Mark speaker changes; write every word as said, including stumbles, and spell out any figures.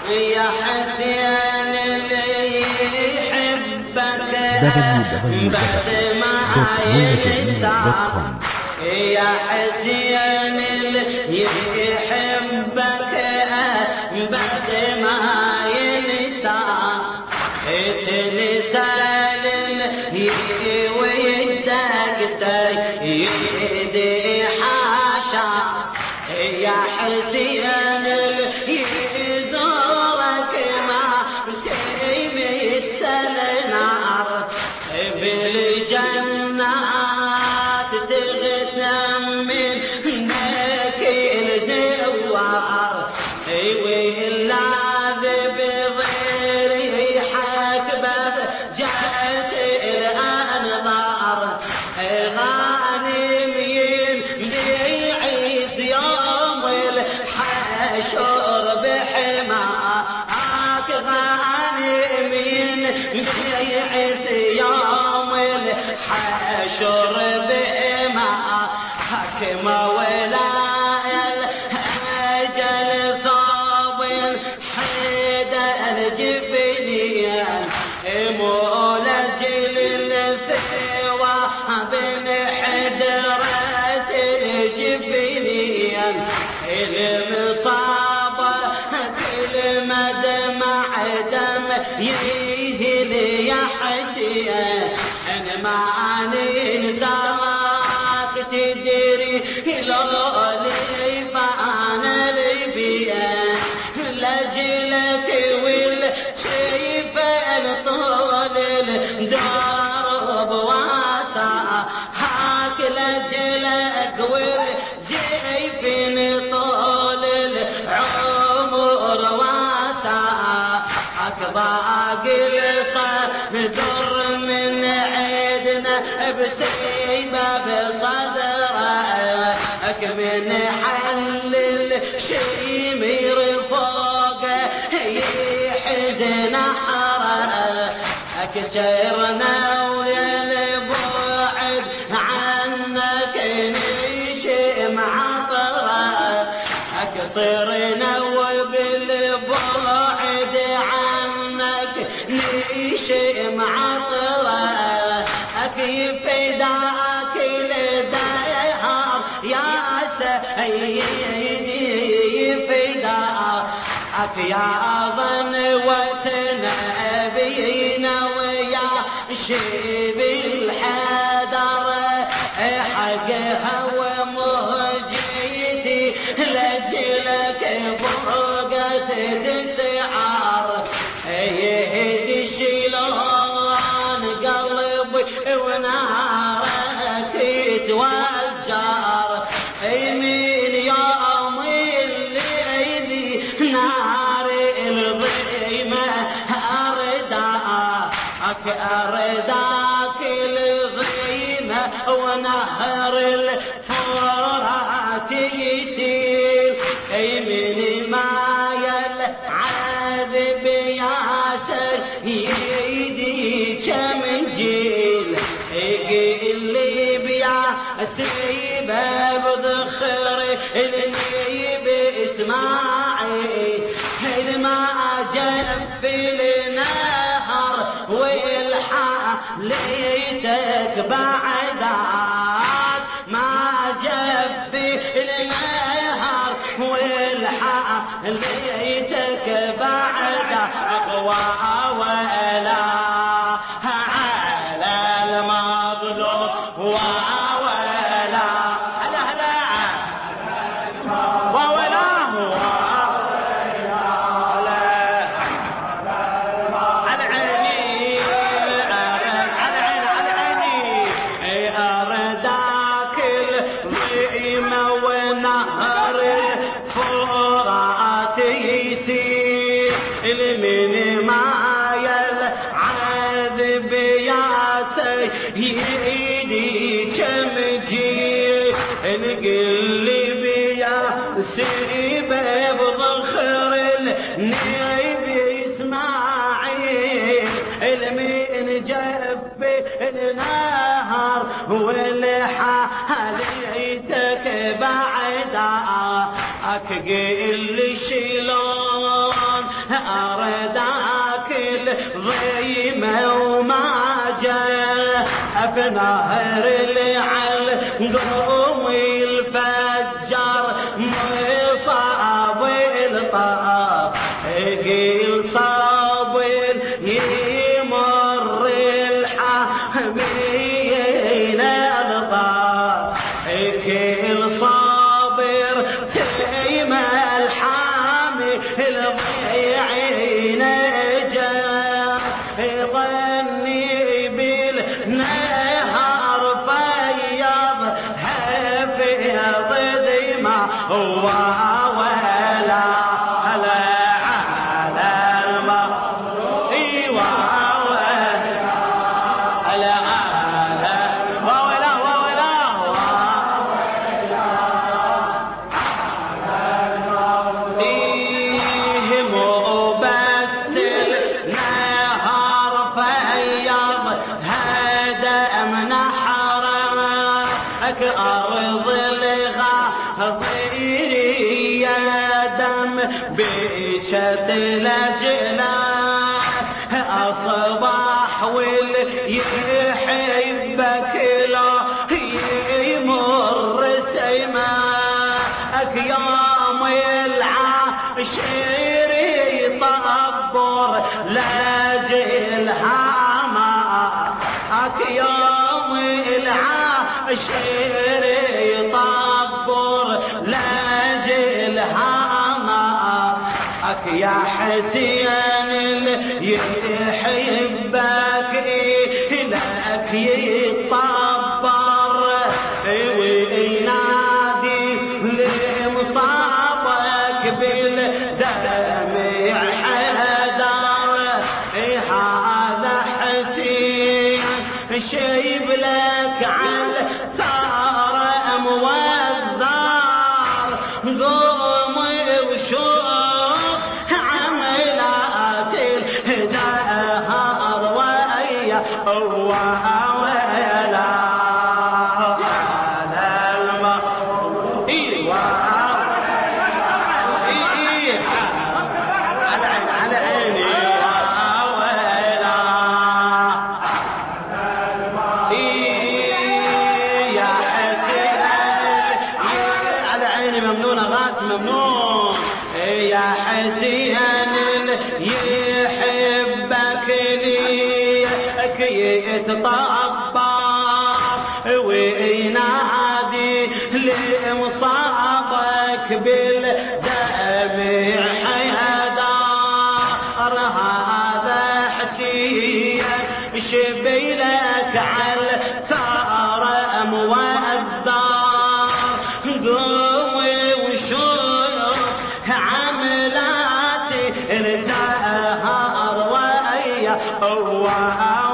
Speaker 1: يا حسين اللي يحبك بعد ما ينسى يا حسين اللي يحبك بعد ما ينسى تنسى للي ويدك سيدي حاشا يا حسين يزورك ما تمثل نار بالجنات تغتنم منك الزوار واللاذ بضريحك بهجت الأنظار غانم ينبيعث يوم الحشر بحماك غانم ينبيعث يوم الحشر بحماك مولاي الأجل ثوب حيد الجبنيان مولجل الثوى بن حدرة الجبنيان المصابة كل مدمع دم يهل يا حسين أنا ما ننساك تدري لو لي فأنا لبيان لجلك والشيفان طول الدرب واسع هاك لجلك والجيفان طول العمر واسع باقي الصدر من عيدنا بسيبه بصدرك من حل الشمير فوقه يحزن حرك سيرنا ويا البعد عنك نشم عطرك صرنا وبالبعد عنك نشم عطرك يفداك الدهر يا سيدي يفداك يا ظنوة نبينا ويا شيب الحدر حقها ومهجتي لجلك فرقة تسعر يهدي شلون قلبي ونارك يتوجر من يوم الليل نار الظلمة أرداك أرداك الظلمة ونهر الفرات يسيل من ما يلعذب يا سيدي كم جيل اللي بيا سيبه بذخر النيب اسماعيل ما جف النهر والحق ليتك بعدك ما جف النهر والحق ليتك بعدك أقوى ولا على المظلوم وولا هلا هلا وولا على عيني على عيني على عيني أرداك الظلمة ونهر الفرات يسير من ما يلعذب يا سيدي كم جيل انقلب يا سيبه بضخر النيب اسماعيل من جف النهر والحاليتك بعدك قل شلون أرداك الضيمة وما جاء بنهر العلقوم الفجر مصاب الطاف قيل صابر يمر الحاميين الطاف قيل صابر تيم الحامي الضيعين جاء ظني بالنهار فيض هفيض دماء وولا هلا على المغرب ايوه هلا على وولا وولا ايه مو بس النهار فيض هذا من حرمك ارض الغاضيرية دم بيشت لجلاح اصبح واللي يحبك لا يمر سماك يوم العاشر يطبر لاجل هامك يوم العاشر يطبر لاجل هامك يا حسين اللي يحبك لك يطبر وينادي لمصابك بالدمع حدار هذا حسين شيب لك على ثار موذار قوم وشوف عملات الدهر ويا ويلا على المغرب ايوه ايه على عين على عيني ويلا ايه يا حسين على عيني ممنون غات ممنون يا حسين يحبك ليك يتطبر وينادي لمصابك بالدمع حيدار هذا حسين شبيلك على ثار موذار قوي وشوف عملاتي الدهر ويا